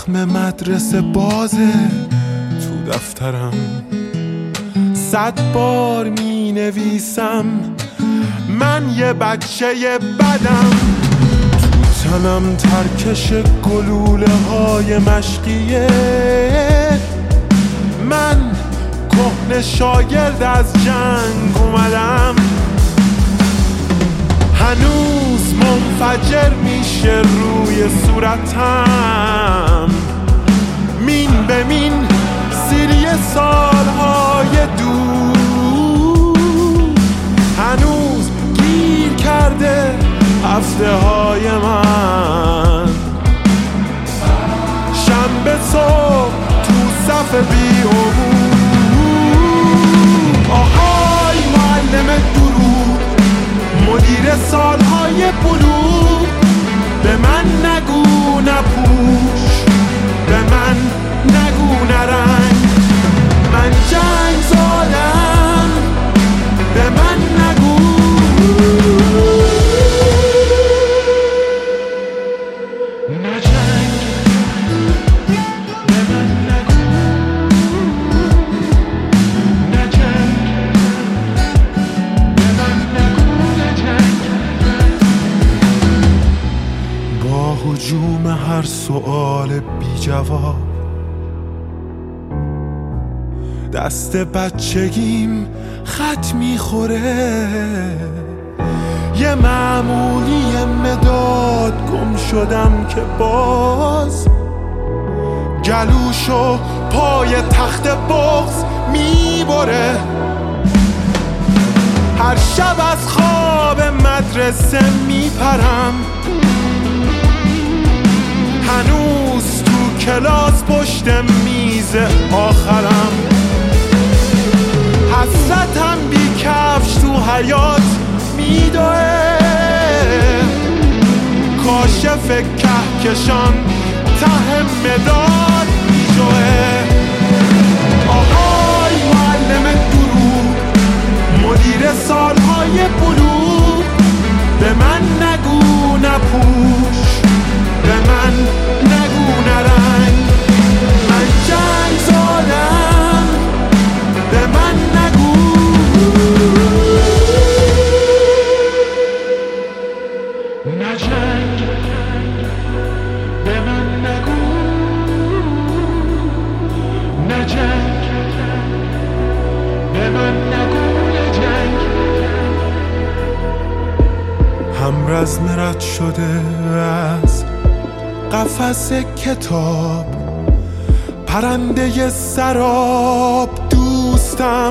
زخم مدرسه بازه تو دفترم، 100 بار می نویسم من یه بچه بدم. تو تنم ترکش گلوله های مشقیه، من کهنه شاگرد از جنگ اومدم. هنوز منفجر میشه روی صورتم، مین به مین سیری سالهای دور. هنوز گیر کرده هفته های من، شنبه صبح تو صف بی‌عبور. آهای معلم درود، مدیر سالهای بلوغ، به من نگو نپوش، به من نگو نرنگ، من جنگ زادم، به من نگو. هجوم هر سؤال بی جواب، دست بچگیم خط میخوره. یه معمولی مداد گم شدم که باز گلوشو پای تخت بغض میبره. هر شب از خواب مدرسه میپرم، هنوز تو کلاس پشت میز آخرم. حسرتم بی کفش تو حیاط میدوه، کاشف کهکشان ته مداد میجوه. آهای معلم درود، مدیر سالهای بلوغ، به من نگو نپوش، به من نگو نرنگ، من جنگ زادم، به من نگو. نه جنگ، به من نگو، نه جنگ، به من نگو، نه جنگ. همرزم رد شده از قفس کتاب، پرنده سراب دوستم،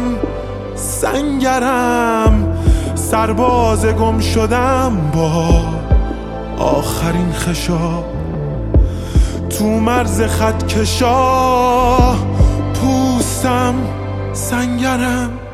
سنگرم، سرباز گم شدم با آخرین خشاب. تو مرز خط کشا پوستم، سنگرم.